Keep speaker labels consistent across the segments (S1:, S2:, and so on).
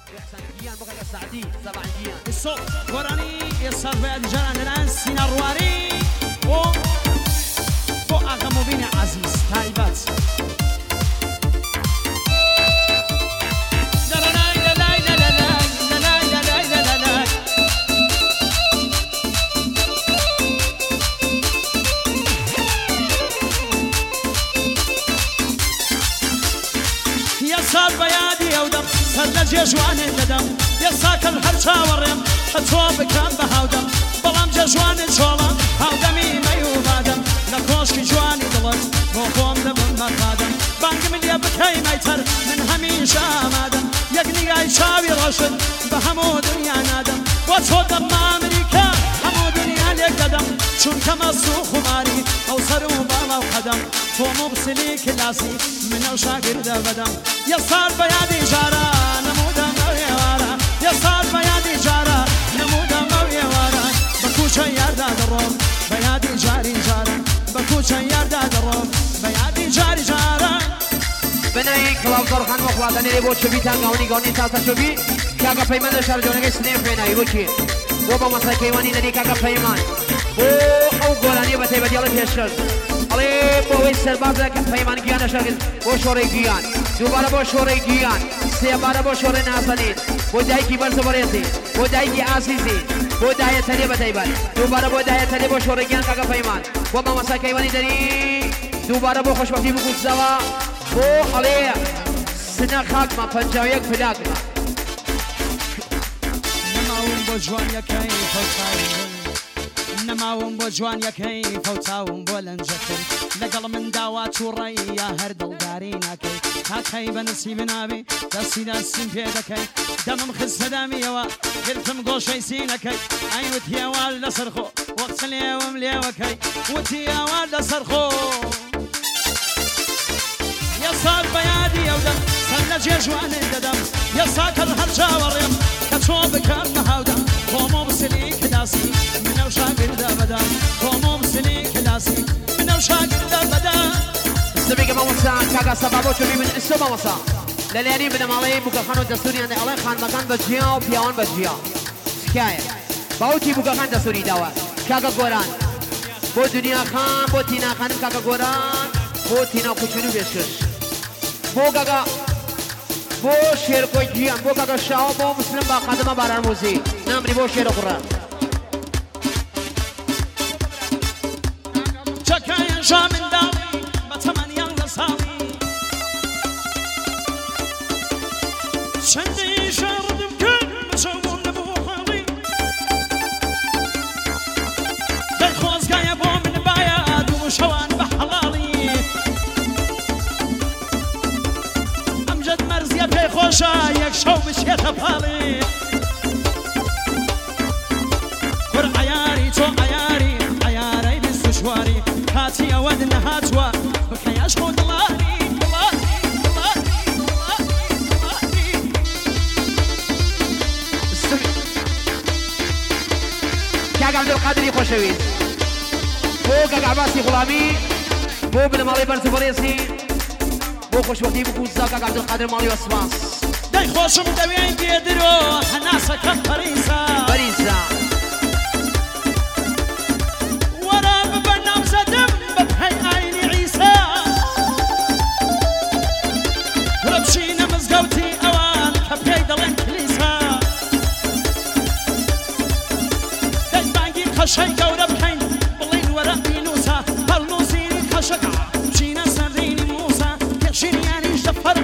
S1: گیان بکە سعدی سەبع گیان
S2: الصوت وراني يصار بيد جران الان سينا الرواري بو اغمو بين عزيز تايبات يصار بيادي او دم سر جوان الندم يساك الحرشا والرم اتوب كان بهاودم بلام جوان شولا هاودمي ميوبادم لكوشكي جواني دلت بوقوم دبن مقادم بانك من يبكي ميتر من هميشا مادم يقني اي شاوي رشد بهمو دنيا نادم وتودم امريكا همو دنيا ليك قدم شون كما السوق ماري او سرو بالا وقدم تو مبسلي كلاسي من الشاقر دا بدم يصار بيادي جارا نمودم ويوارا يصار بيادي جارا نمودم ويوارا بكوشا ياردا دروم بيادي جاري جارا بكوشا ياردا دروم بيادي جاري جارا
S1: بنای کلاوزار خان مخلاتانی لی بود شبی تنگاونی گانی تاسا شبی کاغا پیمان شهر جونگی سنیم فینایی بودی و با مسای کیوانی ندی کاغا پیمان او گولانی بته بدیال پیشل علی بوی سرباز پیمان گیان شهر با شوری گیان دوباره با شوری گیان سیاباره با شوری نازنین بودایی کی برس بریزی بودایی کی عزیزی بودایی تری بته بال دوباره بودایی تری با شوری گیان کاغا پیمان و با مسای کیوانی ندی دوباره با خوشبختی بکوش زوا بو عليه سنة خاكمة فنجاويك فلاكمة
S2: نماوم بجوان يا كيف وتاوم نماوم بجوان يا كيف وتاوم بولنجكي لقل من داوات وريا هردل داريناكي هاكي بنسي بنابي دسي دسي بيدكي دمم خز دامي يوا قلتم قوشي سينكي ايوت يا والد صرخو وقت اليوم ليوكي وتي يا والد صرخو يصار بيادي ودم سنة جوان الدم يصاك الهرجا والريم كتوب كان مهودم قومو بسلي كداسي من وشاقر دا بدا قومو بسلي كداسي من وشاقر دا بدا
S1: السبيق موسى كاغا سبابو شبي من السوما موسى للياني من مالي بوكا خانو دستوري عند الله خان مكان بجيا وبياون بجيا شكاية باوتي بوكا خان دستوري داوا كاغا غوران بو دنيا خان بو تينا خان كاغا غوران بو تينا كوچونو بيشش بو گاگا بو شیر کو جیان بو گاگا شاو بو مسلم با قدمه باران موزی نامری بو شیر قرآن
S2: چکای جامن داوی بتمنی لساوی شندی شردم کن بچون بو خاوی در خوزگای بو من باید و شوان بحلالی خوشا یک شو بشیت پالی کر عیاری تو عیاری عیاری بسشواری کاتی اود نهاتوا بکیاش خود لاری لاری لاری لاری
S1: کاغا عبدالقادری خوشوید بو کاغا عباسی غلامی بو بن مالی برز فریسی بو خوشبختی بکوز کاغا عبدالقادر مالی واسماس
S2: دای خوشم دوین بیدرو حناسه کم پریسا
S1: پریسا
S2: ورا ببنام زدم ببهی عینی عیسا ربشین مزگوتی اوان کپی دلن کلیسا دای بانگی خشای گورب کین بلین ورا بینوسا پرنوزینی خشکا بشین سرینی موسا یشینیانی جفر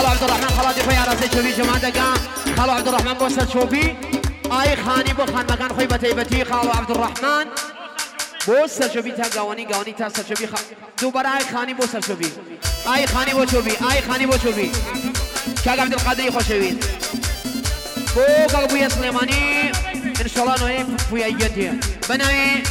S1: عبد الرحمن خلاص خوي على سيشوبي جماعة كا خالو عبد الرحمن بوسر شوبي اي خاني بو خان مكان خوي بتي خالو عبد الرحمن بوسر شوبي تا قواني تا سر شوبي دوباره اي خاني بوسر شوبي اي خاني بو شوبي كاك عبد القادر خوشوي بو كاك بويا سليماني ان شاء الله نوي بويا يجي بناوي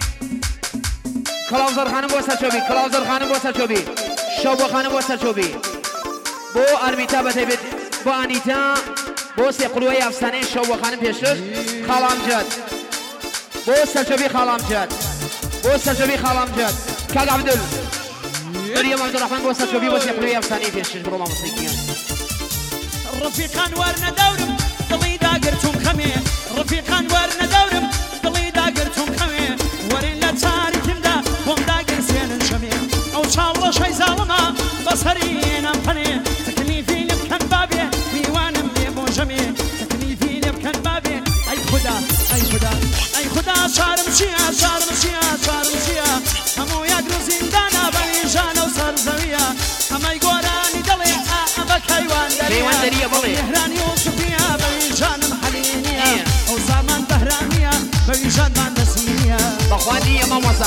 S1: کلاوزر خانم بوسر شوبی شوبو خانم بوسر شوبی بو ارمیتا بتیبت بو انیتا بو سقلوی افسانه شوبو خانم پیشش خالام جد بو سرشوبی خالام جد کاگ عبدل مريم عبد الرحمن بو سرشوبی بو سقلوی افسانه پیشش بروما موسیقیان
S2: رفيقان ورنا دورم دڵی داگرتوم خەمێ رفيقان ورنا دورم دڵی داگرتوم خەمێ وەرن لە چاریکمدا بۆم داگەرسێنن شەمێ ئەو چاوەڕەشەی زاڵمە بەسەرینەم پەنێ تەکلیفی لێ بکەن بابێ میوانم لێ بۆ ژەمێ تەکلیفی لێ بکەن بابێ ئەی خوددا شارم چییە هەموو یاد و زیندانە بەویژانە و سەرزەویە هەمای گۆرانی دەڵێ ئەمە کەیواندەریە هێرانی و سوپیە بەویژانم حەلینیە ئەو زامان بەهرانیە بەویژانمان دەسینیە
S1: بەخوانیە مامۆسا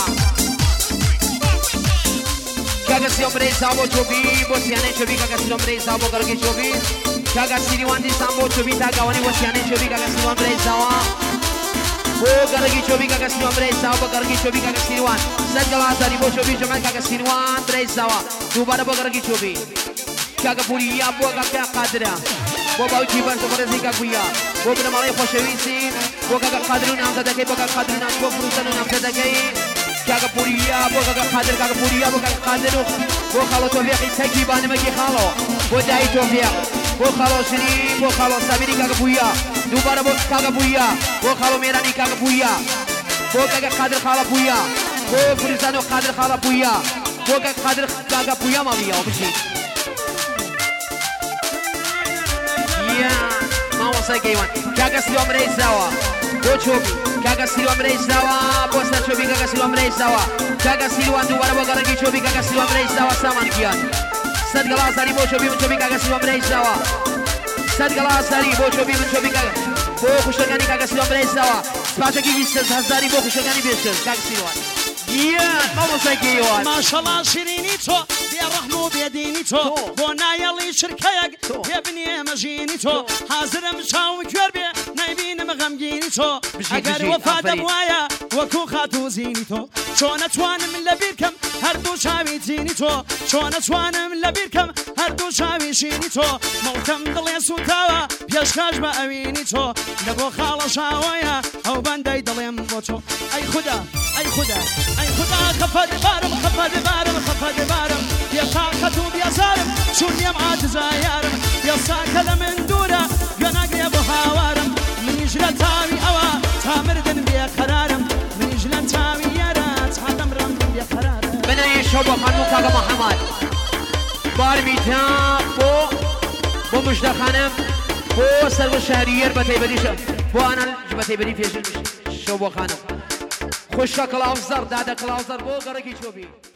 S1: کاگە سیۆمرەی ساوە چۆبی بۆ سیانەی چۆبی کاگە سیۆمرەی ساوە بۆ گەڕگی چۆبی کاگە سیریوان دیسان بۆ چۆبی تا گاوانی بۆ سیانەی چۆبی کاگە سیۆمرەی ساوە بۆ گەڕگی چۆبی کاگە سیۆمرەی ساوە بۆ گەڕگی چۆبی کاگە سیریوان سەد گەڵازاری بۆ چۆبی جەمال کاگە سیریوان برەی ساوە دووبارە بۆ گەڕگی چۆبی کاگە پوریە بۆ کاگە قادرە بۆ باوکی بەرزەبەرزی کاگویە بۆ بنەماڵی خۆشەویستی بۆ کاگە قادر و نامزەدەکەی بۆ کاگە قادر و نام بۆ فروسەن و نامزەدەکەی کاگە پوریە بۆ کاگە پوریە بۆ کاگە قادر و بۆ خاڵۆ تۆفیقی تەکی بانمەکی خاڵۆ بۆ دایی تۆفیق بۆ خاڵۆ شری بۆ خاڵۆ سابیری کاگە پوریە دووبارە بۆ کاگە پوریە بۆ خاڵۆ مێرانی کاگە پوریە بۆ کاگە قادر خاڵە پوریە بۆ فروسەن و قادر خاڵە پوریە بۆ کاگە قادر کاگە پوریە ماڵیە بشین مامۆسای گەیوان کاگە سیۆمرەی ساوە بۆ چۆبی کاگە سیۆمرەی ساوە بۆ سەر چۆبی کاگە سیۆمرەی ساوە کاگە سیروان دووبارە بۆ گەڕگی چۆبی کاگە سیۆمرەی ساوە سامان گیان سەد گەڵازاری بۆ چۆبی من چۆبی کاگە سیۆمرەی ساوە سەد گەڵازاری بۆ چۆبی من چۆبی کاگە بۆ خوشەکانی کاگە سیۆمرەی ساوە سپاسێکی 200,000 بۆ خوشەکانی پێشتر کاگە سیروان گیان مامۆسای گەیوان
S2: ماشەڵڵا شیرینی تۆ بێڕەحم و بێدینی تۆ بۆ نایەڵی شرکەیەک پێبنێ مەژینی تۆ حازرم چاوم کوێر بێ نایبینم غەمگینی تۆ ئەگەر وەفادەم وایە وەکو خات و زینی تۆ چۆن نەتوانم لەبیر کەم هەردوو چاوی جینی تۆ چۆن نەتوانم لەبیر کەم هەردوو چاوی شینی تۆ مەڵکەم دڵێ سوتاوە پێشکەش بە ئەوینی تۆ لە بۆ خاڵە شاوەیە ئەو بەندەی دڵێم بۆ تۆ ئەی خوددا خەفە دەبارم بێتاقەت و بێزارم چون نێم عاجزە یارم یەساکە لە من دوورە گوێناگرێ بۆ هاوارم منیش لە تاوی ئەوە تا مردن بێقەرارم منیش لە تاوی یارە تا دەمرم بێقەرارم
S1: بنەی شەو بۆ خانم و کاگە مەحەمەد بارمیتا بۆ مژدە خانم بۆ سەربە شەهریەر بە تایبەتیشە بۆ ئانان بە تایبەتی پێشن شەو بۆ خانم خوشکە کلااوزەر دادە کلااوزەر بۆ گەڕێکی چۆبی